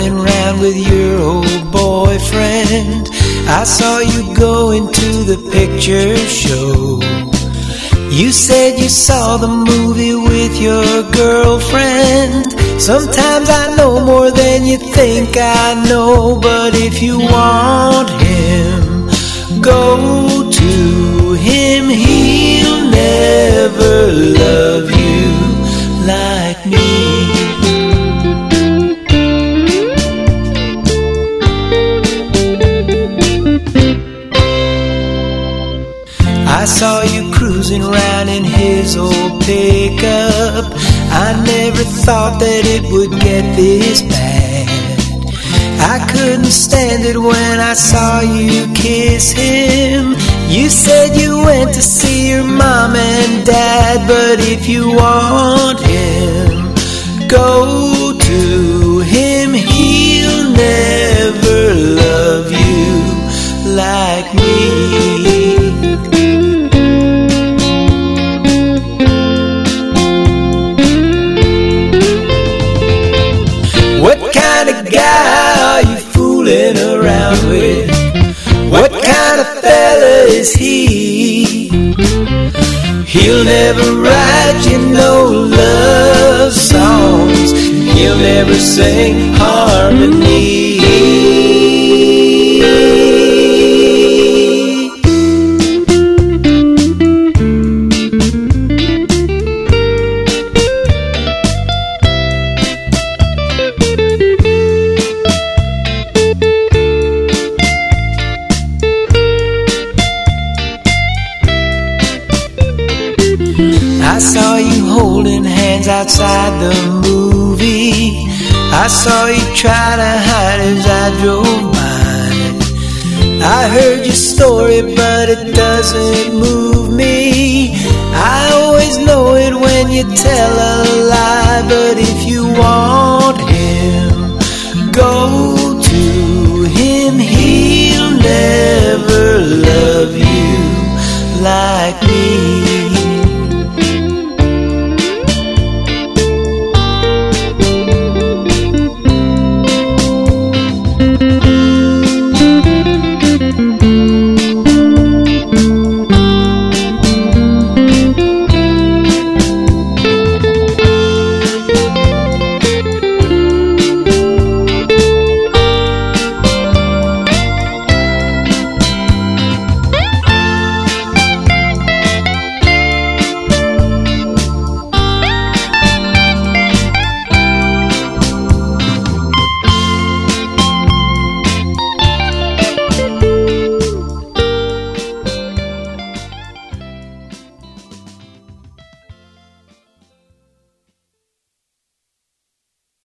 running around with your old boyfriend. I saw you going to the picture show. You said you saw the movie with your girlfriend. Sometimes I know more than you think I know, but if you want him, go to him. He'll never love you like me. I saw you cruising around in his old pickup. I never thought that it would get this bad. I couldn't stand it when I saw you kiss him. You said you went to see your mom and dad, but if you want him, go to him. He'll never love you like me. What kind of guy are you fooling around with? What kind of fella is he? He'll never write you no love songs. He'll never sing harmony. I saw you holding hands outside the movie. I saw you try to hide as I drove by. I heard your story, but it doesn't move me. I always know it when you tell a lie, but if you want him, go to him. He'll never love you like me.